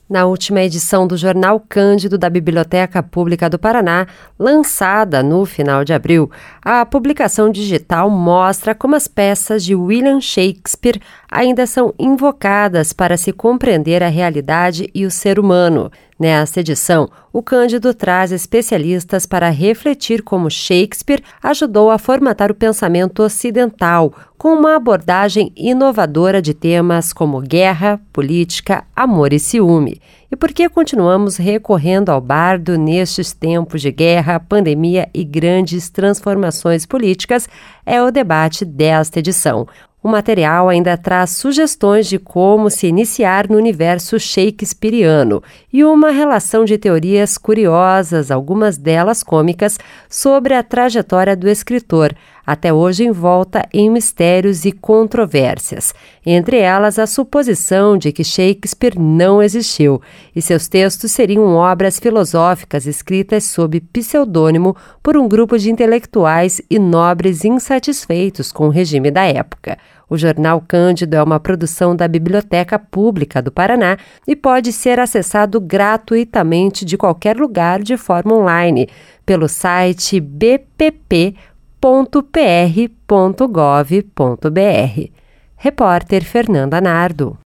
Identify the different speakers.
Speaker 1: Na última edição do Jornal Cândido da Biblioteca Pública do Paraná, lançada no final de abril, a publicação digital mostra como as peças de William Shakespeare ainda são invocadas para se compreender a realidade e o ser humano. Nesta edição, o Cândido traz especialistas para refletir como Shakespeare ajudou a formatar o pensamento ocidental, com uma abordagem inovadora de temas como guerra, política, amor e ciúme. E por que continuamos recorrendo ao bardo nestes tempos de guerra, pandemia e grandes transformações políticas é o debate desta edição. O material ainda traz sugestões de como se iniciar no universo shakespeariano e uma relação de teorias curiosas, algumas delas cômicas, sobre a trajetória do escritor, até hoje envolta em mistérios e controvérsias. Entre elas, a suposição de que Shakespeare não existiu e seus textos seriam obras filosóficas escritas sob pseudônimo por um grupo de intelectuais e nobres insatisfeitos com o regime da época. O Jornal Cândido é uma produção da Biblioteca Pública do Paraná e pode ser acessado gratuitamente de qualquer lugar de forma online, pelo site bpp.pr.gov.br. Repórter Fernanda Nardo.